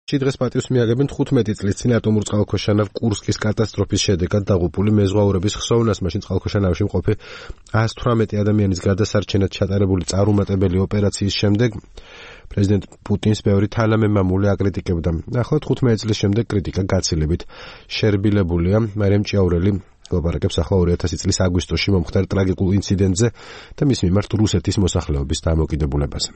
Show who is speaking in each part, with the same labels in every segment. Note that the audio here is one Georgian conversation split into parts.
Speaker 1: დღეს პატივს მიაგებენ 15 წლის წინ ატომურ წყალქვეშანავ კურსკის კატასტროფის შედეგად დაღუპული მეზღვაურების ხსოვნას, მაშინ წყალქვეშანავში მყოფი 118 ადამიანის გადასარჩენად ჩატარებული წარუმატებელი ოპერაციის შემდეგ პრეზიდენტ პუტინს ბევრი თანამემამული აკრიტიკებდა. ახლა 15 წლის შემდეგ კრიტიკა გაცილებით შერბილებულია. მარიამ ჭიაურელი ლაპარაკებს ახლა 2000 წლის აგვისტოში მომხდარ ტრაგიკულ ინციდენტზე და მის მიმართ რუსეთის მოსახლეობის დამოკიდებულებაზე.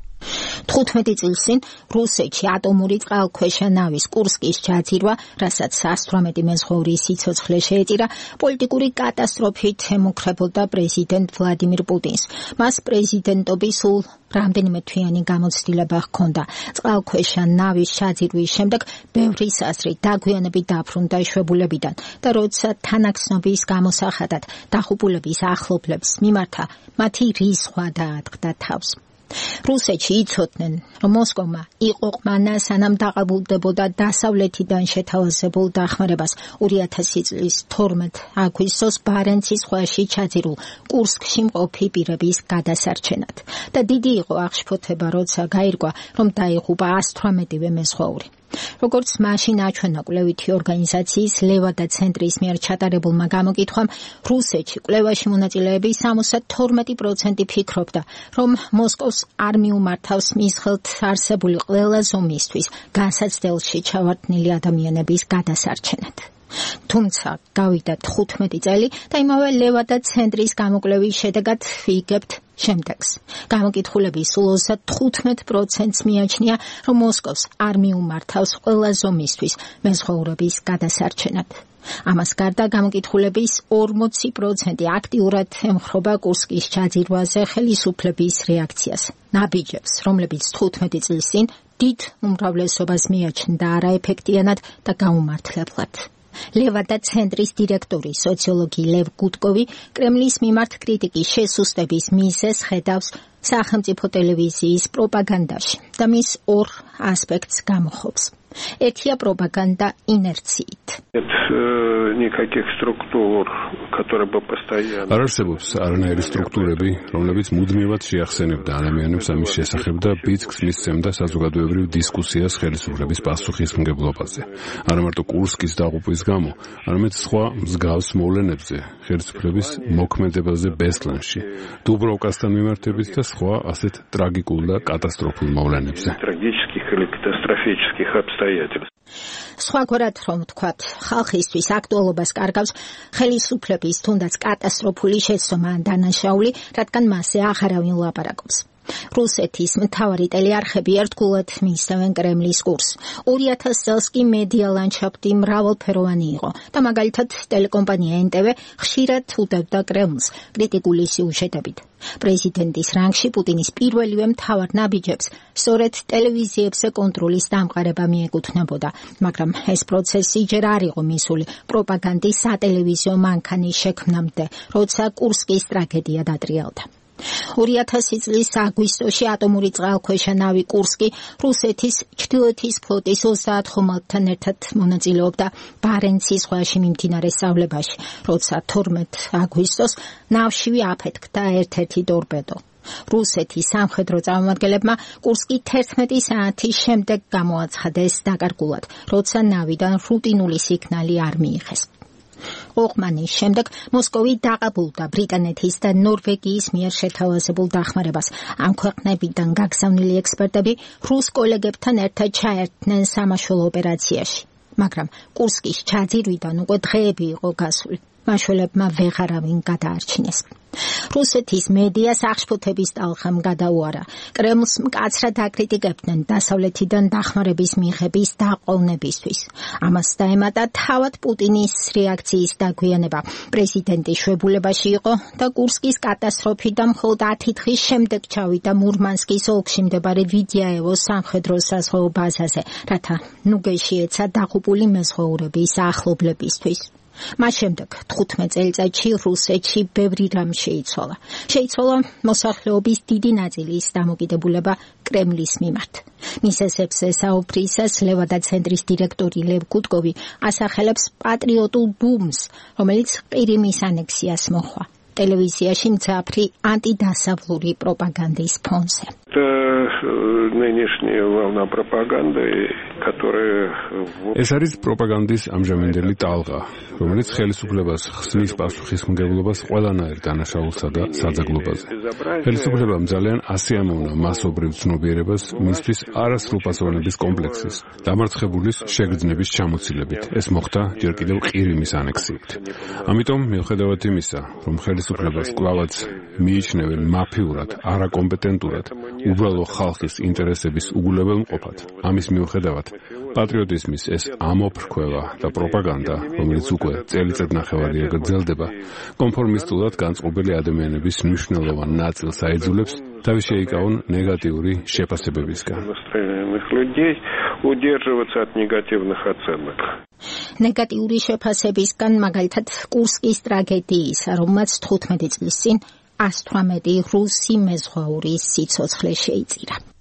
Speaker 2: 15 წლის წინ რუსეთში ატომური წყალქვეშა-ნავის კურსკის ჩაძირვა, რასაც 118 მეზღვაურის სიცოცხლე შეეწირა, პოლიტიკური კატასტროფით ემუქრებოდა პრეზიდენტ ვლადიმირ პუტინს. მას პრეზიდენტობის სულ რამდენიმე თვიანი გამოცდილება ჰქონდა. წყალქვეშა-ნავის ჩაძირვის შემდეგ ბევრი საზრით დაგვიანებით დაბრუნდა შვებულებიდან და როცა თანახმობის გამოსახადად დაღუპულების ახლობლებს მიმართა, მათი რისხვა დაატყდა თავს. რუსეთში იცოდნენ, რომ მოსკოვმა იყო ყმანა სანამ დაყალბდებოდა დასავლეთიდან შეთავაზებულ დახმარებას 2000 წლის 12 აგვისტოს ბარენცის ზღვაში ჩაძირულ კურსკში მყოფი პირების გადასარჩენად. და დიდი იყო აღშფოთება, როცა გაირკვა, რომ დაიღუპა 118 მეზღვაური. როგორც მაშინ აჩვენა კვლევითი ორგანიზაციის ლევადა ცენტრის მიერ ჩატარებულმა გამოკითხვამ, რუსეთში კვლევაში მონაწილეების 72% ფიქრობდა, რომ მოსკოვს არ მიუმართავს მის ხელთ არსებული ყველა ზომისთვის განსაცდელში ჩავარდნილი ადამიანების გადასარჩენად. თუმცა გავიდა 15 წელი და იმავე ლევადა ცენტრის გამოკვლევის შედეგად ვიგებთ შემდეგს. გამოკითხულების სულ 35%-ს მიაჩნია, რომ მოსკოვს არ მიუმართავს ყველა ზომისთვის მეზღვაურების გადასარჩენად. ამას გარდა გამოკითხულების 40% აქტიურად ემხრობა კურსკის ჩაძირვაზე ხელისუფლების რეაქციას. ნაბიჯებს, რომლებიც 15 წლის წინ დიდ უმრავლესობას მიაჩნდა არაეფექტიანად და გაუმართლებლად. ლევადა ცენტრის დირექტორი სოციოლოგი ლევ გუტკოვი კრემლის მიმართ კრიტიკის შესუსტების მიზეზს ხედავს სახელმწიფო ტელევიზიის პროპაგანდაში და მის ორ ასპექტს გამოხობს. ერთია პროპაგანდა ინერციით.
Speaker 3: არ არსებობს არანაირი სტრუქტურები, რომლებიც მუდმივად შეახსენებდა ადამიანებს ამის შესახებ და ბიძგს მისცემდა საზოგადოებრივ დისკუსიას ხელისუფლების პასუხისმგებლობაზე. არა მარტო კურსკის დაღუპვის გამო, არამედ სხვა მსგავს მოვლენებზე, ხელისუფლების მოქმედებაზე ბესლანში, დუბროვკასთან მიმართებით და სხვა ასეთ ტრაგიკულ და კატასტროფულ მოვლენებზე.
Speaker 2: სხვაგვარად რომ ვთქვათ, ხალხისთვის აქტუალობას კარგავს ხელისუფლების თუნდაც კატასტროფული შეცდომა ან დანაშაული, რადგან მასზე აღარავინ ლაპარაკობს. რუსეთის მთავარი ტელეარხები ერთგულად მისდევენ კრემლის კურსს. 2000 წელს კი მედია ლანდშაფტი მრავალფეროვანი იყო და მაგალითად ტელეკომპანია NTV ხშირად უდევდა კრემლს კრიტიკული სიუჟეტებით. პრეზიდენტის რანგში პუტინის პირველივე მთავარ ნაბიჯებს სწორედ ტელევიზიებზე კონტროლის დამყარება მიეკუთვნებოდა, მაგრამ ეს პროცესი ჯერ არ იყო მისული პროპაგანდის სატელევიზიო მანქანის შექმნამდე, როცა კურსკის ტრაგედია დატრიალდა. 2000 წლის აგვისტოში ატომური წყალქვეშა-ნავი კურსკი რუსეთის ჩრდილოეთის ფლოტის 30 ხომალდთან ერთად მონაწილეობდა ბარენცის ზღვაში მიმდინარე სწავლებაში, როცა 12 აგვისტოს ნავშივი აფეთქდა ერთ-ერთი ტორპედო. რუსეთის სამხედრო წარმომადგენლებმა კურსკი 11 საათის შემდეგ გამოაცხადეს დაკარგულად, როცა ნავიდან რუტინული სიგნალი არ მიიღეს. ოყმანის შემდეგ მოსკოვი დაყალბდა ბრიტანეთის და ნორვეგიის მიერ შეთავაზებულ დახმარებას. ამ ქვეყნებიდან გაგზავნილი ექსპერტები რუს კოლეგებთან ერთად ჩაერთნენ სამაშველო ოპერაციაში, მაგრამ კურსკის ჩაძირვიდან უკვე დღეები იყო გასული. მაშველებმა ვეღარავინ გადაარჩინეს. რუსეთის მედიას აღშფოთების ტალღამ გადაუარა. კრემლს მკაცრად აკრიტიკებდნენ დასავლეთიდან დახმარების მიღების დაყოვნებისთვის. ამას დაემატა თავად პუტინის რეაქციის დაგვიანება. პრეზიდენტი შვებულებაში იყო და კურსკის კატასტროფიდან მხოლოდ 10 დღის შემდეგ ჩავიდა მურმანსკის ოლქში მდებარე ვიდიაევოს სამხედრო საზღვაო ბაზაზე, რათა ნუგეში ეცა დაღუპული მეზღვაურების ახლობლებისთვის. მას შემდეგ 15 წელიწადში რუსეთში ბევრი რამ შეიცვალა. შეიცვალა მოსახლეობის დიდი ნაწილის დამოკიდებულება კრემლის მიმართ. მიზეზებზე საუბრისას ლევადა ცენტრის დირექტორი ლევ გუტკოვი ასახელებს პატრიოტულ ბუმს, რომელიც ყირიმის ანექსიას მოჰყვა. ტელევიზიაში მძაფრი ანტიდასავლური პროპაგანდის ფონზე.
Speaker 4: Нынешняя волна пропаганды, которая
Speaker 3: ეს არის პროპაგანდის ამჟამინდელი ტალღა, რომელიც ხელისუფლებას ხსნის პასუხისმგებლობას ყველანაირ დანაშაულსა და საძაგლობაზე. ხელისუფლებამ ძალიან ასიამოვნა მასობრივ ცნობიერებას მისთვის არასრულფასოვნების კომპლექსის, დამარცხებულის შეგრძნების ჩამოცილებით. ეს მოხდა ჯერ კიდევ ყირიმის ანექსიით. ამიტომ მიუხედავად იმისა, რომ ხელისუფლებას კვლავაც მიიჩნევენ მაფიურად, არაკომპეტენტურად, უბრალო ხალხის ინტერესების უგულებელმყოფად, ამის მიუხედავად პატრიოტიზმის ეს ამოფრქვევა და პროპაგანდა, რომელიც უკვე წელიწადნახევარია გრძელდება, კონფორმისტულად განწყობილი ადამიანების მნიშვნელოვან ნაწილს აიძულებს თავის შეიკავონ ნეგატიური შეფასებებისგან.
Speaker 2: ნეგატიური შეფასებისგან, მაგალითად, კურსკის ტრაგედიისა, რომელმაც 15 წლის წინ 118 რუსი მეზღვაურის სიცოცხლე შეიწირა.